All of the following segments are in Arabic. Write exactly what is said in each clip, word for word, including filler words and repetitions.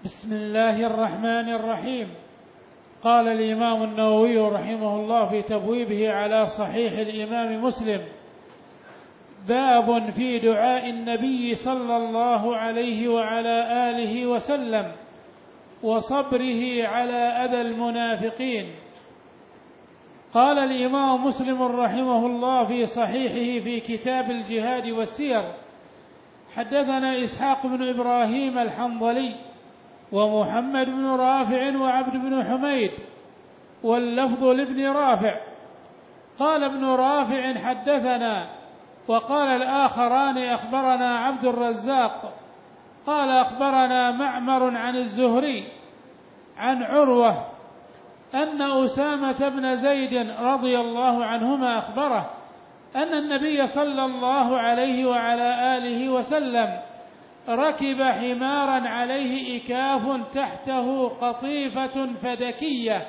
بسم الله الرحمن الرحيم. قال الإمام النووي رحمه الله في تبويبه على صحيح الإمام مسلم: باب في دعاء النبي صلى الله عليه وعلى آله وسلم وصبره على أذى المنافقين. قال الإمام مسلم رحمه الله في صحيحه في كتاب الجهاد والسير: حدثنا إسحاق بن إبراهيم الحنظلي ومحمد بن رافع وعبد بن حميد، واللفظ لابن رافع. قال ابن رافع: حدثنا. وقال الآخران: أخبرنا عبد الرزاق قال أخبرنا معمر عن الزهري عن عروة أن أسامة بن زيد رضي الله عنهما أخبره أن النبي صلى الله عليه وعلى آله وسلم ركب حمارا عليه إكاف تحته قطيفة فدكية،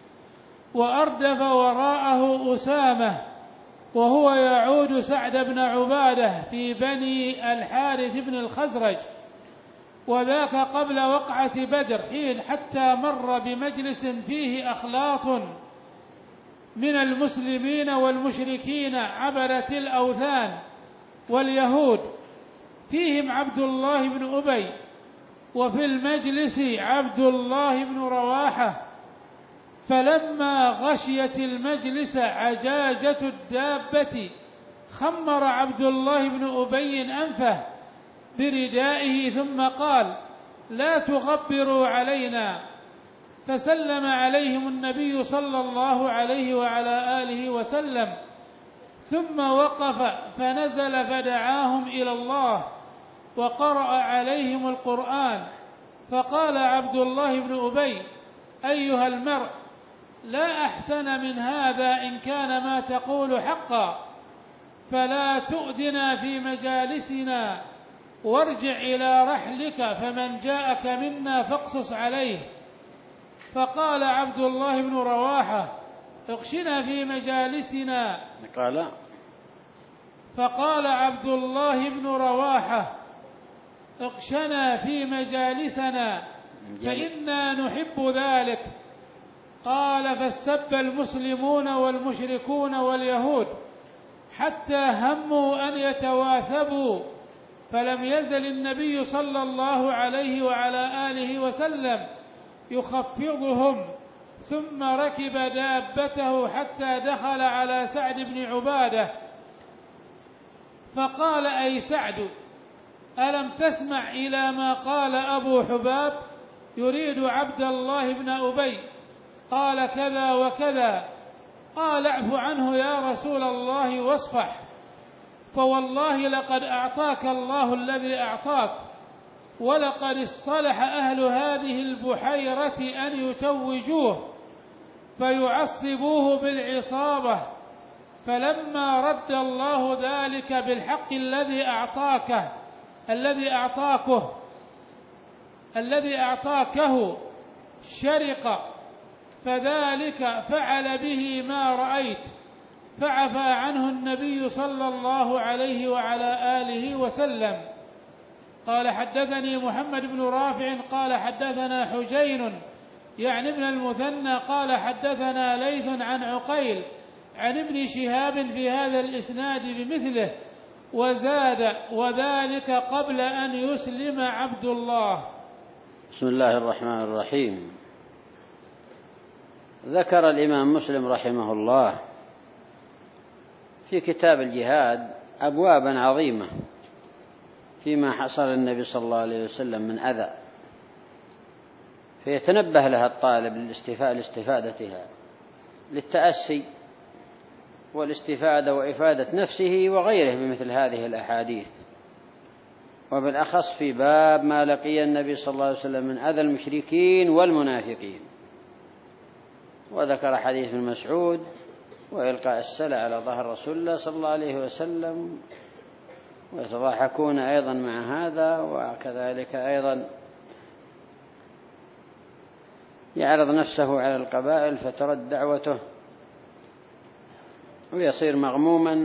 وأردف وراءه أسامة وهو يعود سعد بن عبادة في بني الحارث بن الخزرج، وذاك قبل وقعة بدر، حين حتى مر بمجلس فيه أخلاط من المسلمين والمشركين عبدة الأوثان واليهود، فيهم عبد الله بن أبي، وفي المجلس عبد الله بن رواحة. فلما غشيت المجلس عجاجة الدابة خمر عبد الله بن أبي أنفه بردائه ثم قال: لا تغبروا علينا. فسلم عليهم النبي صلى الله عليه وعلى آله وسلم، ثم وقف فنزل فدعاهم إلى الله وقرأ عليهم القرآن. فقال عبد الله بن أبي: أيها المرء، لا أحسن من هذا إن كان ما تقول حقا، فلا تؤذنا في مجالسنا، وارجع إلى رحلك، فمن جاءك منا فاقصص عليه. فقال عبد الله بن رواحة: اغشنا في مجالسنا. قال فقال عبد الله بن رواحة: اغشنا في مجالسنا فإنا نحب ذلك. قال: فاستب المسلمون والمشركون واليهود حتى هموا أن يتواثبوا، فلم يزل النبي صلى الله عليه وعلى آله وسلم يخفضهم، ثم ركب دابته حتى دخل على سعد بن عبادة، فقال: أي سعد، ألم تسمع إلى ما قال أبو حباب يريد عبد الله بن أبي؟ قال: كذا وكذا. قال: اعف عنه يا رسول الله واصفح، فوالله لقد أعطاك الله الذي أعطاك، ولقد اصطلح أهل هذه البحيرة أن يتوجوه فيعصبوه بالعصابة، فلما رد الله ذلك بالحق الذي أعطاك الذي أعطاكه الذي أعطاكه شرق، فذلك فعل به ما رأيت، فعفى عنه النبي صلى الله عليه وعلى آله وسلم. قال: حدثني محمد بن رافع قال حدثنا حجين يعني ابن المثنى قال حدثنا ليث عن عقيل عن ابن شهاب في هذا الإسناد بمثله، وزاد: وذلك قبل أن يسلم عبد الله. بسم الله الرحمن الرحيم. ذكر الإمام مسلم رحمه الله في كتاب الجهاد أبوابا عظيمة فيما حصل النبي صلى الله عليه وسلم من أذى، فيتنبه لها الطالب لاستفادتها، للتأسي والاستفادة وإفادة نفسه وغيره بمثل هذه الأحاديث، وبالأخص في باب ما لقي النبي صلى الله عليه وسلم من أذى المشركين والمنافقين. وذكر حديث ابن مسعود وإلقاء السلع على ظهر رسول الله صلى الله عليه وسلم، ويتضاحكون أيضا مع هذا، وكذلك أيضا يعرض نفسه على القبائل فترد دعوته ويصير مغموما،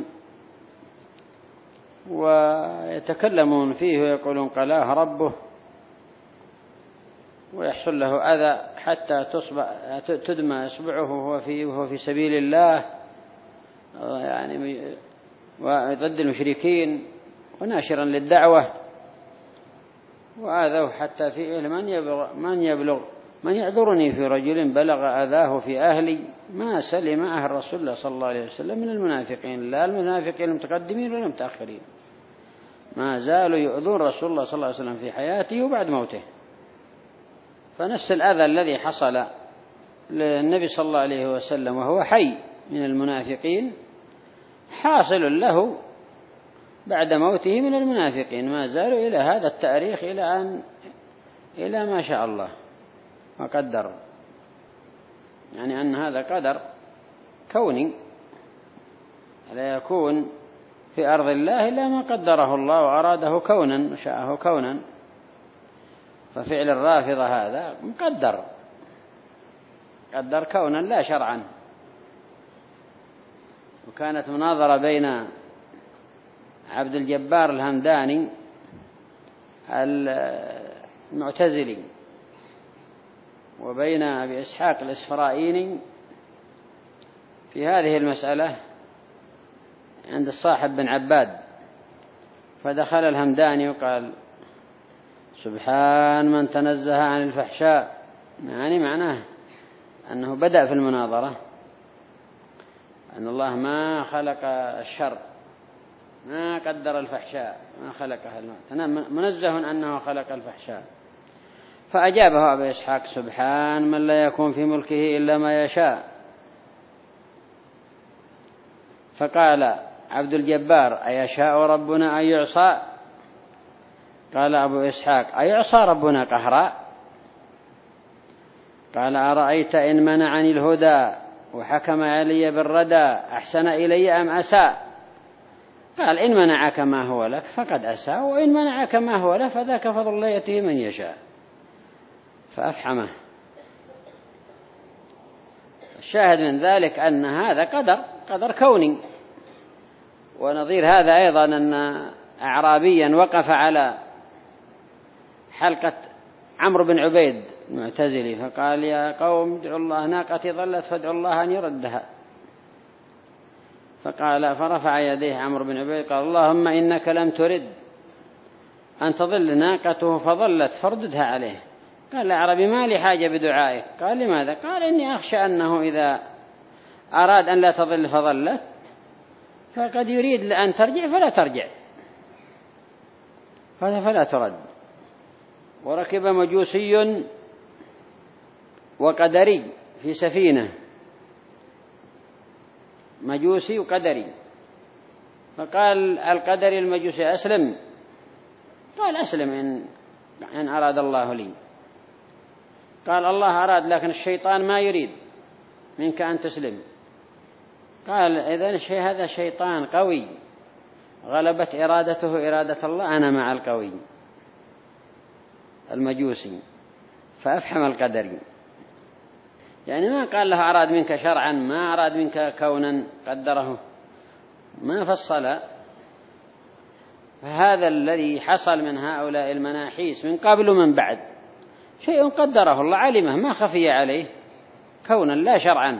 ويتكلمون فيه ويقولون قلاه ربه، ويحصل له أذى حتى تصبع تدمى إصبعه وهو في وهو في سبيل الله، يعني ضد المشركين وناشرا للدعوة، وآذوه حتى في من يبلغ من يبلغ من يعذرني في رجل بلغ أذاه في أهلي ما سلم معه الرسول صلى الله عليه وسلم من المنافقين، لا المنافقين المتقدمين ولا المتأخرين، ما زالوا يؤذون رسول الله صلى الله عليه وسلم في حياته وبعد موته. فنفس الأذى الذي حصل للنبي صلى الله عليه وسلم وهو حي من المنافقين حاصل له بعد موته من المنافقين، ما زالوا إلى هذا التاريخ إلى أن إلى ما شاء الله وقدر، يعني أن هذا قدر كوني لا يكون في أرض الله إلا ما قدره الله وأراده كونا وشاءه كونا. ففعل الرافضة هذا مقدر قدر كونا لا شرعا. وكانت مناظرة بين عبد الجبار الهمداني المعتزلي وبين أبي إسحاق الإسفرائيني في هذه المسألة عند الصاحب بن عباد، فدخل الهمداني وقال سبحان من تنزه عن الفحشاء، يعني معناه أنه بدأ في المناظرة أن الله ما خلق الشر ما قدر الفحشاء ما خلقها الموت، منزه أنه خلق الفحشاء. فأجابه أبي إسحاق سبحان من لا يكون في ملكه إلا ما يشاء. فقال عبد الجبار أيشاء ربنا أن يعصى؟ قال أبو إسحاق أيعصى ربنا قهرا؟ قال أرأيت إن منعني الهدى وحكم علي بالردى أحسن إلي أم أساء؟ قال إن منعك ما هو لك فقد أساء، وإن منعك ما هو له فذاك فضل الله يأتيه من يشاء. فأفحمه. الشاهد من ذلك أن هذا قدر قدر كوني. ونظير هذا أيضا أن أعرابيا وقف على حلقة عمرو بن عبيد المعتزلي فقال يا قوم ادعوا الله ناقتي ضلت فادعوا الله أن يردها. فقال فرفع يديه عمرو بن عبيد قال اللهم إنك لم ترد أن تضل ناقته فضلت فرددها عليه. قال الأعرابي ما لي حاجة بدعائك. قال لماذا؟ قال إني أخشى أنه إذا أراد أن لا تضل فضلت فقد يريد لأن ترجع فلا ترجع فلا ترد. وركب مجوسي وقدري في سفينة، مجوسي وقدري، فقال القدري المجوسي أسلم؟ قال أسلم إن, إن أراد الله لي. قال الله أراد لكن الشيطان ما يريد منك أن تسلم. قال إذن الشيء هذا شيطان قوي غلبت إرادته إرادة الله، أنا مع القوي المجوسي. فأفحم القدري، يعني ما قال له أراد منك شرعا ما أراد منك كونا قدره، ما فصل. فهذا الذي حصل من هؤلاء المناحيس من قبل ومن بعد شيء قدره الله علمه ما خفي عليه كونا لا شرعا.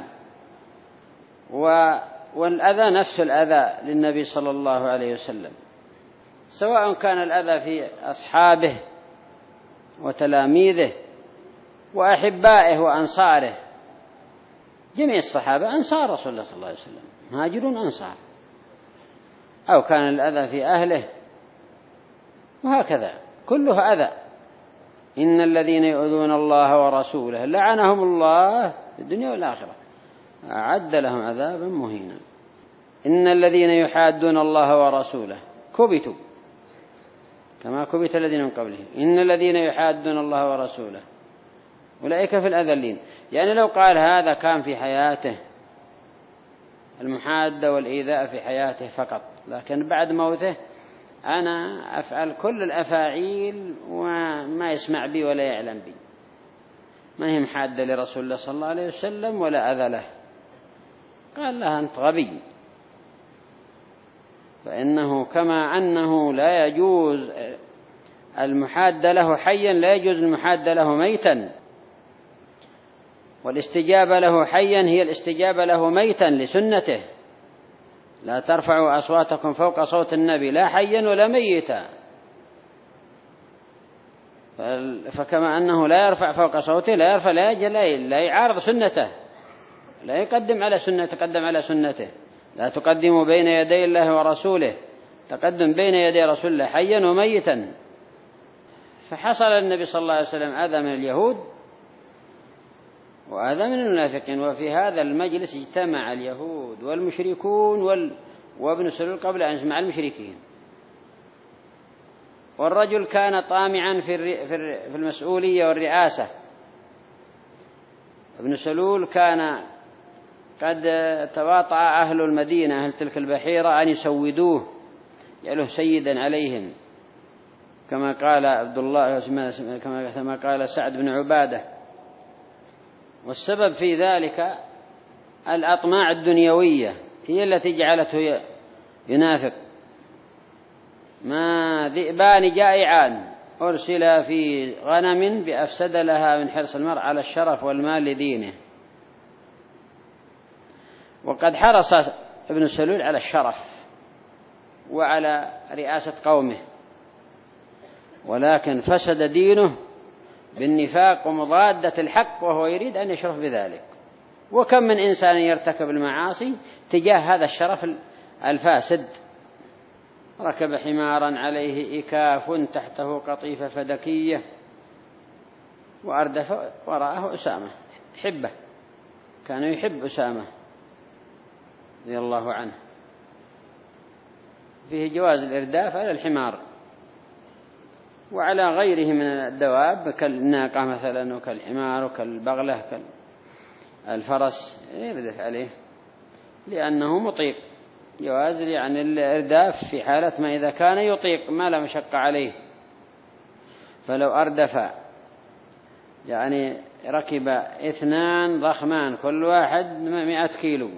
والأذى نفس الأذى للنبي صلى الله عليه وسلم، سواء كان الأذى في أصحابه وتلاميذه وأحبائه وأنصاره. جميع الصحابة أنصار رسول الله صلى الله عليه وسلم مهاجرون أنصار، أو كان الأذى في أهله، وهكذا كله أذى. إن الذين يؤذون الله ورسوله لعنهم الله في الدنيا والآخرة أعد لهم عذابا مهينا. إن الذين يحادون الله ورسوله كبتوا كما كبت الذين من قبلهم. إن الذين يحادون الله ورسوله أولئك في الأذلين. يعني لو قال هذا كان في حياته المحادة والإيذاء في حياته فقط، لكن بعد موته أنا أفعل كل الأفاعيل وما يسمع بي ولا يعلم بي، ما هي محادة لرسول الله صلى الله عليه وسلم ولا أذى له. قال له أنت غبي. فإنه كما أنه لا يجوز المحاد له حيا لا يجوز المحاد له ميتا، والاستجابة له حيا هي الاستجابة له ميتا لسنته. لا ترفعوا أصواتكم فوق صوت النبي لا حيا ولا ميتا، فكما أنه لا يرفع فوق صوته لا يرفع لا يجل لا يعارض سنته، لا يقدم على سنة تقدم على سنته. لا تقدموا بين يدي الله ورسوله، تقدم بين يدي رسول الله حيا وميتا. فحصل النبي صلى الله عليه وسلم أذى من اليهود وأذى من المنافقين، وفي هذا المجلس اجتمع اليهود والمشركون وال... وابن سلول قبل أن يجمع المشركين. والرجل كان طامعا في, الر... في المسؤولية والرئاسة. ابن سلول كان قد تواطأ أهل المدينة أهل تلك البحيرة أن يسودوه يعلوه سيدا عليهم، كما قال عبد الله كما قال سعد بن عبادة. والسبب في ذلك الأطماع الدنيوية هي التي جعلته ينافق. ما ذئبان جائعان أرسل في غنم بأفسد لها من حرص المرء على الشرف والمال لدينه. وقد حرص ابن سلول على الشرف وعلى رئاسة قومه، ولكن فسد دينه بالنفاق ومضادة الحق وهو يريد أن يشرف بذلك. وكم من إنسان يرتكب المعاصي تجاه هذا الشرف الفاسد. ركب حمارا عليه إكاف تحته قطيفة فدكية وأردف وراءه أسامة حبه، كان يحب أسامة رضي الله عنه. فيه جواز الإرداف على الحمار وعلى غيره من الدواب كالناقة مثلا وكالحمار وكالبغلة كالفرس يردف عليه لأنه مطيق. جواز يعني الإرداف في حالة ما إذا كان يطيق ما لا مشقة عليه. فلو أردف يعني ركب اثنان ضخمان كل واحد مئة كيلو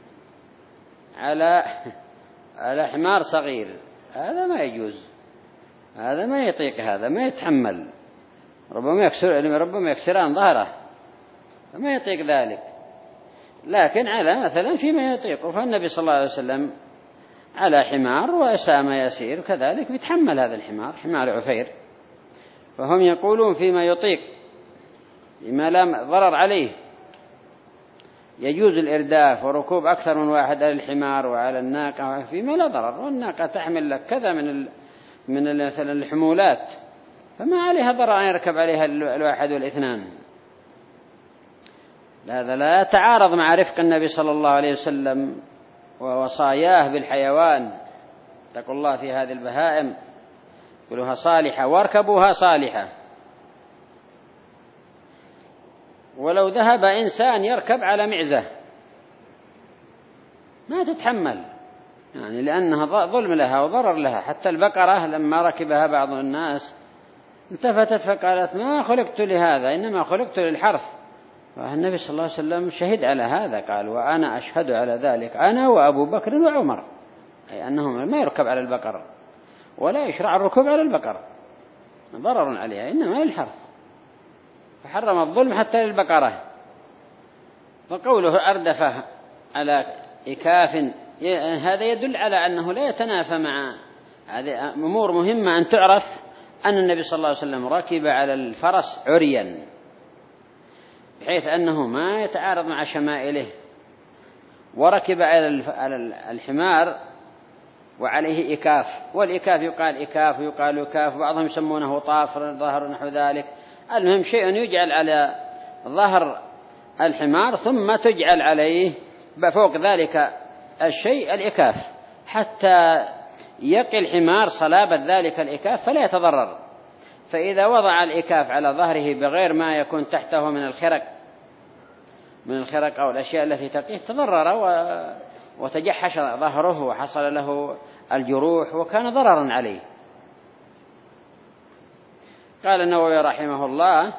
على على حمار صغير، هذا ما يجوز، هذا ما يطيق، هذا ما يتحمل، ربما يكسر ربما يكسران ظهره، ما يطيق ذلك. لكن على مثلا فيما يطيق، فالنبي صلى الله عليه وسلم على حمار وأسامة يسير كذلك بيتحمل هذا الحمار حمار عفير. فهم يقولون فيما يطيق لما لا ضرر عليه يجوز الإرداف وركوب أكثر من واحد على الحمار وعلى الناقة فيما لا ضرر، والناقة تحمل لك كذا من ال... من مثلا الحمولات، فما عليها ضرر أن يركب عليها الواحد والاثنان. هذا لا يتعارض مع رفق النبي صلى الله عليه وسلم ووصاياه بالحيوان. اتقوا الله في هذه البهائم كلها صالحة واركبوها صالحة. ولو ذهب إنسان يركب على معزة ما تتحمل، يعني لأنها ظلم لها وضرر لها. حتى البقرة لما ركبها بعض الناس التفتت فقالت ما خلقت لهذا إنما خلقت للحرث. فالنبي صلى الله عليه وسلم شهد على هذا، قال وأنا أشهد على ذلك أنا وأبو بكر وعمر، أي أنهم ما يركب على البقر ولا يشرع الركوب على البقر، ضرر عليها إنما للحرث. فحرم الظلم حتى للبقرة. وقوله أردف على إكاف هذا يدل على أنه لا يتنافى مع هذه أمور مهمة أن تعرف، أن النبي صلى الله عليه وسلم ركب على الفرس عريا بحيث أنه ما يتعارض مع شمائله، وركب على الحمار وعليه إكاف، والإكاف يقال إكاف ويقال إكاف، بعضهم يسمونه طافر ظهر نحو ذلك. المهم شيء يجعل على ظهر الحمار ثم تجعل عليه فوق ذلك الشيء الإكاف حتى يقي الحمار صلابة ذلك الإكاف فلا يتضرر. فإذا وضع الإكاف على ظهره بغير ما يكون تحته من الخرق من الخرق أو الأشياء التي تقيه تضرر وتجحش ظهره وحصل له الجروح وكان ضررا عليه. قال النووي رحمه الله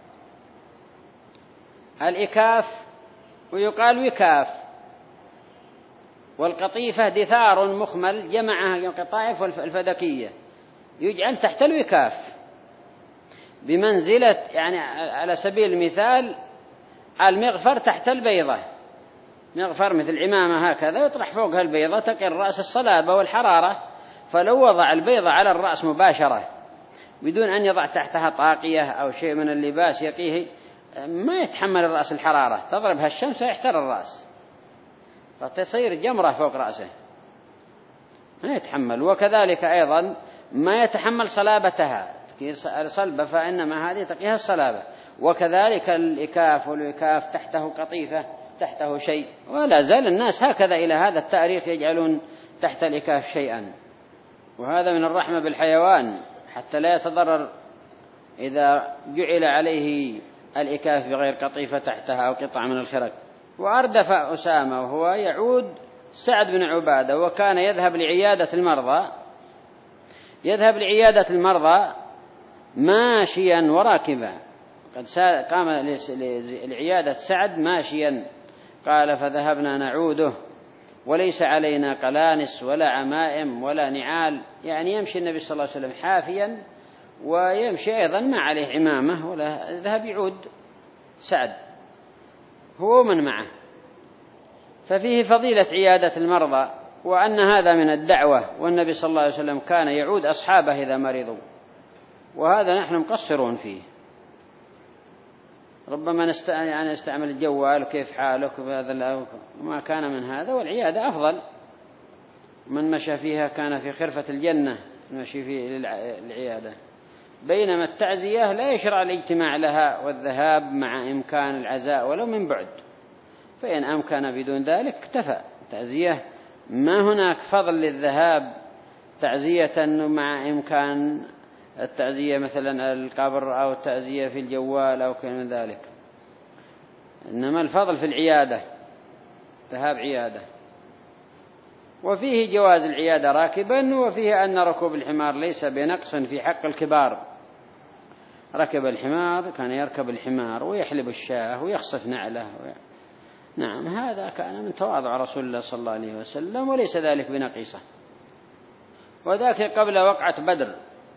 الإكاف ويقال وكاف، والقطيفة دثار مخمل جمعها قطائف الفدكية، يجعل تحت الوكاف بمنزلة، يعني على سبيل المثال المغفر تحت البيضة، مغفر مثل عمامة هكذا يطرح فوقها البيضة تقي الرأس الصلابة والحرارة، فلو وضع البيضة على الرأس مباشرة بدون أن يضع تحتها طاقية أو شيء من اللباس يقيه، ما يتحمل الرأس الحرارة، تضربها الشمس ويحتر الرأس فتصير جمرة فوق رأسه ما يتحمل. وكذلك أيضا ما يتحمل صلابتها، الصلبة فإنما هذه تقيها الصلابة. وكذلك الإكاف، والإكاف تحته قطيفة تحته شيء، ولا زال الناس هكذا إلى هذا التاريخ يجعلون تحت الإكاف شيئا، وهذا من الرحمة بالحيوان حتى لا يتضرر إذا جعل عليه الإكاف بغير قطيفة تحتها أو قطعة من الخرق. وأردف أسامة وهو يعود سعد بن عبادة، وكان يذهب لعيادة المرضى يذهب لعيادة المرضى ماشيا وراكبا، قد قام لعيادة سعد ماشيا، قال فذهبنا نعوده وليس علينا قلانس ولا عمائم ولا نعال، يعني يمشي النبي صلى الله عليه وسلم حافيا ويمشي أيضا ما عليه عمامة ولا، ذهب يعود سعد هو من معه. ففيه فضيلة عيادة المرضى، وأن هذا من الدعوة، والنبي صلى الله عليه وسلم كان يعود أصحابه إذا مرضوا، وهذا نحن مقصرون فيه. ربما نست... يعني نستعمل الجوال وكيف حالك وهذا ما كان من هذا، والعيادة أفضل. من مشى فيها كان في خرفة الجنة المشي في العيادة. بينما التعزية لا يشرع الاجتماع لها والذهاب مع إمكان العزاء ولو من بعد، فإن أمكن بدون ذلك اكتفى. تعزية ما هناك فضل للذهاب تعزية مع إمكان التعزية مثلا على القبر أو التعزية في الجوال أو كذا من ذلك، إنما الفضل في العيادة، ذهاب عيادة. وفيه جواز العيادة راكبا، وفيه أن ركوب الحمار ليس بنقص في حق الكبار. ركب الحمار كان يركب الحمار ويحلب الشاه ويخصف نعله و... نعم هذا كان من تواضع رسول الله صلى الله عليه وسلم، وليس ذلك بنقيصة. وذاك قبل وقعة بدر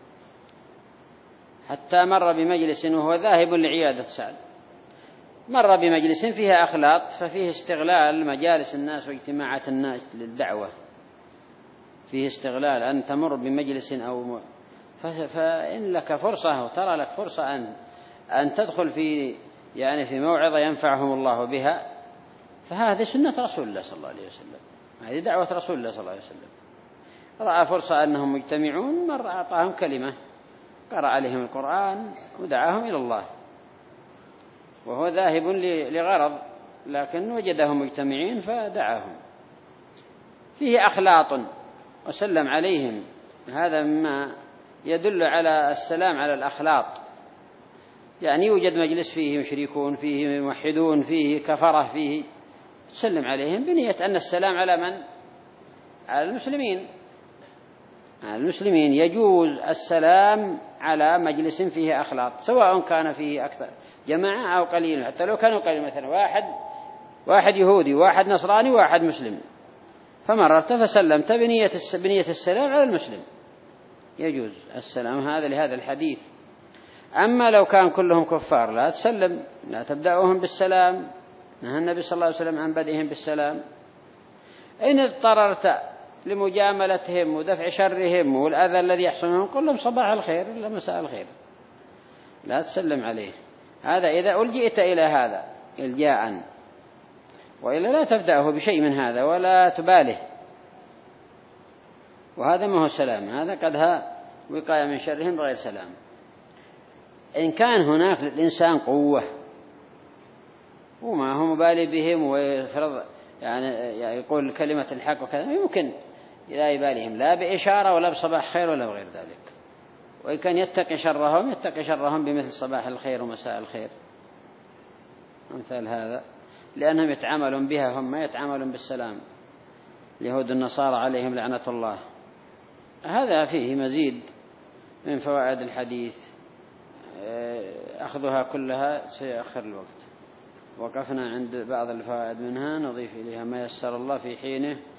حتى مر بمجلس وهو ذاهب لعيادة سعد، مر بمجلس فيها أخلاط، ففيه استغلال مجالس الناس واجتماعات الناس للدعوة، فيه استغلال أن تمر بمجلس أو م... فإن لك فرصة وترى لك فرصة أن أن تدخل في يعني في موعظة ينفعهم الله بها، فهذه سنة رسول الله صلى الله عليه وسلم، هذه دعوة رسول الله صلى الله عليه وسلم. رأى فرصة أنهم مجتمعون، مر أعطاهم كلمة، قرأ عليهم القرآن ودعاهم إلى الله، وهو ذاهب لغرض لكن وجدهم مجتمعين فدعاهم. فيه أخلاط وسلم عليهم، هذا مما يدل على السلام على الأخلاط، يعني يوجد مجلس فيه مشركون، فيه موحدون، فيه كفرة، فيه تسلم عليهم بنية أن السلام على من؟ على المسلمين. على المسلمين يجوز السلام على مجلس فيه أخلاط، سواء كان فيه أكثر جماعة أو قليل، حتى لو كانوا قليل، مثلا واحد واحد يهودي واحد نصراني واحد مسلم، فمررت فسلمت بنية بنية السلام على المسلم، يجوز السلام هذا لهذا الحديث. أما لو كان كلهم كفار لا تسلم، لا تبدأهم بالسلام، نهى النبي صلى الله عليه وسلم عن بدئهم بالسلام. إن اضطررت لمجاملتهم ودفع شرهم والأذى الذي يحصل منهم قل لهم صباح الخير إلا مساء الخير، لا تسلم عليه. هذا إذا ألجئت إلى هذا إلجاء، وإلا لا تبدأه بشيء من هذا ولا تباله، وهذا ما هو سلام، هذا قدها وقاية من شرهم بغير سلام. إن كان هناك للإنسان قوة وما هو مبالي بهم ويفرض يعني يقول كلمة الحق وكذا، يمكن لا يباليهم لا بإشارة ولا بصباح خير ولا بغير ذلك، وإن كان يتقي شرهم يتقي شرهم بمثل صباح الخير ومساء الخير أمثال هذا، لأنهم يتعاملون بها، هم ما يتعاملون بالسلام. اليهود النصارى عليهم لعنة الله. هذا فيه مزيد من فوائد الحديث، أخذها كلها سيأخر الوقت. وقفنا عند بعض الفوائد منها، نضيف إليها ما يسر الله في حينه.